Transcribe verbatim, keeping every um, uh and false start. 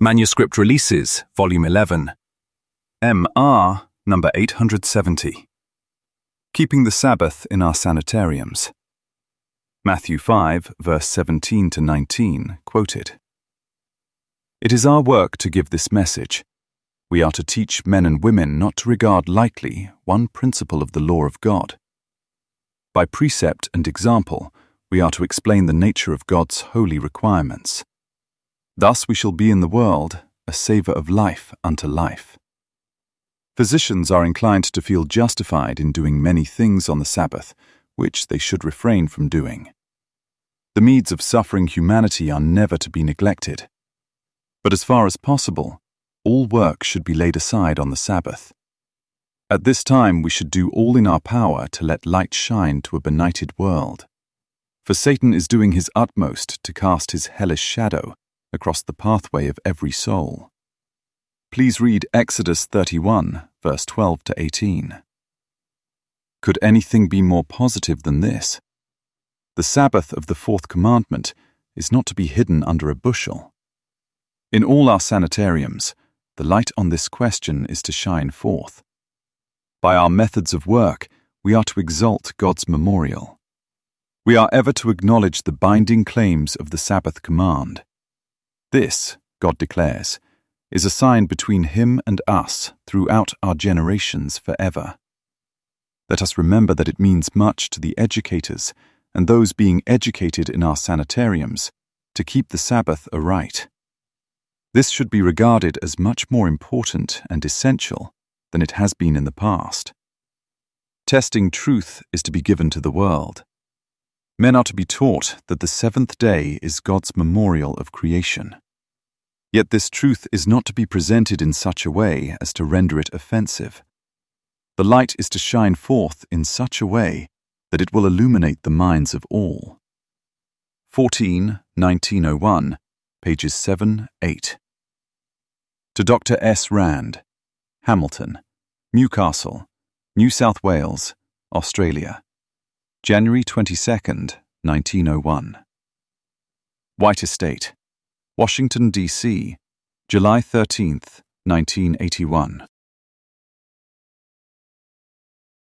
Manuscript Releases, Volume eleven. M R number eight hundred seventy. Keeping the Sabbath in our sanitariums. Matthew five, verse seventeen to nineteen, quoted. It is our work to give this message. We are to teach men and women not to regard lightly one principle of the law of God. By precept and example, we are to explain the nature of God's holy requirements. Thus we shall be in the world a savour of life unto life. Physicians are inclined to feel justified in doing many things on the Sabbath, which they should refrain from doing. The needs of suffering humanity are never to be neglected. But as far as possible, all work should be laid aside on the Sabbath. At this time we should do all in our power to let light shine to a benighted world. For Satan is doing his utmost to cast his hellish shadow across the pathway of every soul. Please read Exodus thirty-one, verse twelve to eighteen. Could anything be more positive than this? The Sabbath of the fourth commandment is not to be hidden under a bushel. In all our sanitariums, the light on this question is to shine forth. By our methods of work, we are to exalt God's memorial. We are ever to acknowledge the binding claims of the Sabbath command. This, God declares, is a sign between Him and us throughout our generations forever. Let us remember that it means much to the educators and those being educated in our sanitariums to keep the Sabbath aright. This should be regarded as much more important and essential than it has been in the past. Testing truth is to be given to the world. Men are to be taught that the seventh day is God's memorial of creation. Yet this truth is not to be presented in such a way as to render it offensive. The light is to shine forth in such a way that it will illuminate the minds of all. fourteen, nineteen oh one, pages seven, eight. To Doctor S. Rand, Hamilton, Newcastle, New South Wales, Australia, January twenty-second, nineteen oh one. White Estate, Washington, D C, July thirteenth, nineteen eighty-one.